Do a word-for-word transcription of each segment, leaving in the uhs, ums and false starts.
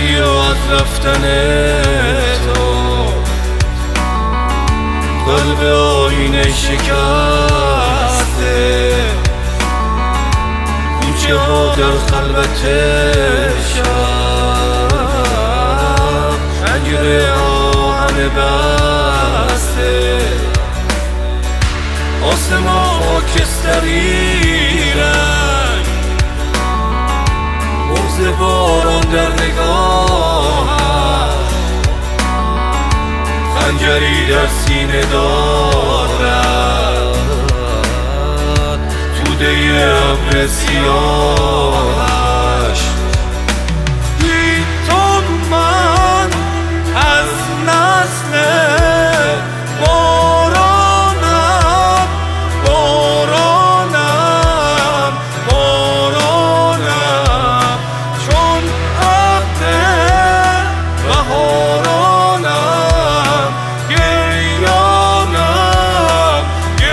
رفتی و از رفتن تو قلب آینه شکسته، کوچه ها در خلوت شب پنجره آهن بسته، آسمان خاکستری رنگ، بغض باران در نگاهش، خنجری در سینه دارد توده ابر سیاهش. بی تو من از نسل بارانم، بارانم، بارانم، چون عهد بهارانم، گریانم،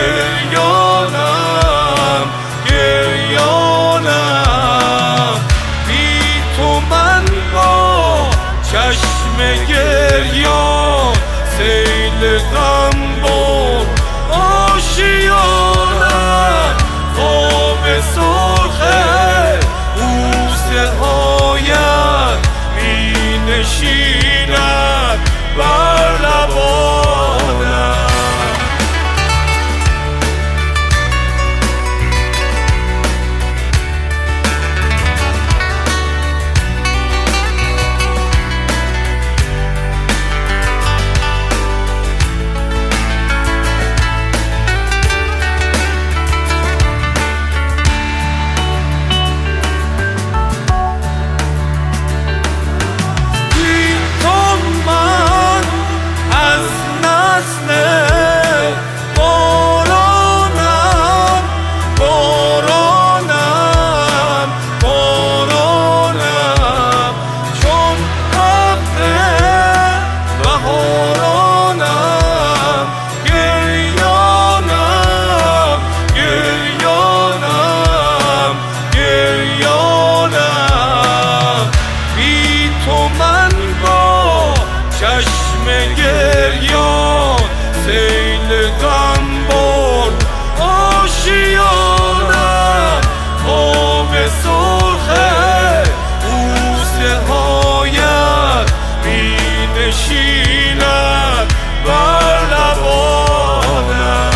گریانم، گریانم. بی تو من با چشم گریان سیل غم بر آشیانم، خواب سرخ بوسه هایت می نشیند بر لبانم. چشم گریان سیل غم بر آشیانم، خواب سرخ بوسه هایت می نشیند بر لبانم.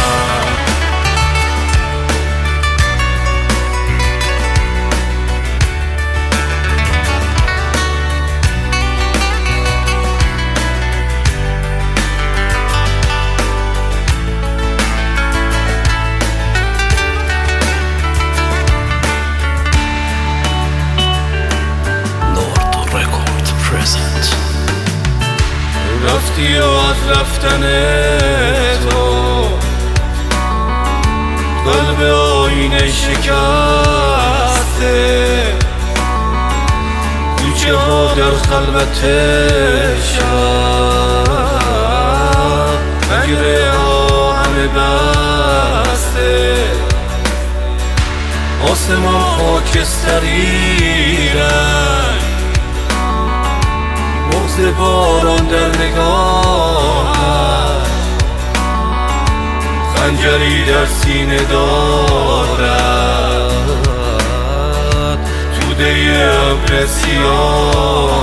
رفتی و از رفتن تو قلب آینه شکسته، کوچه ها در خلوت شب پنجره آهن بسته، آسمان خاکستری رنگ، بغض باران در نگاهش، خنجری در سینه دارد توده ابر سیاه.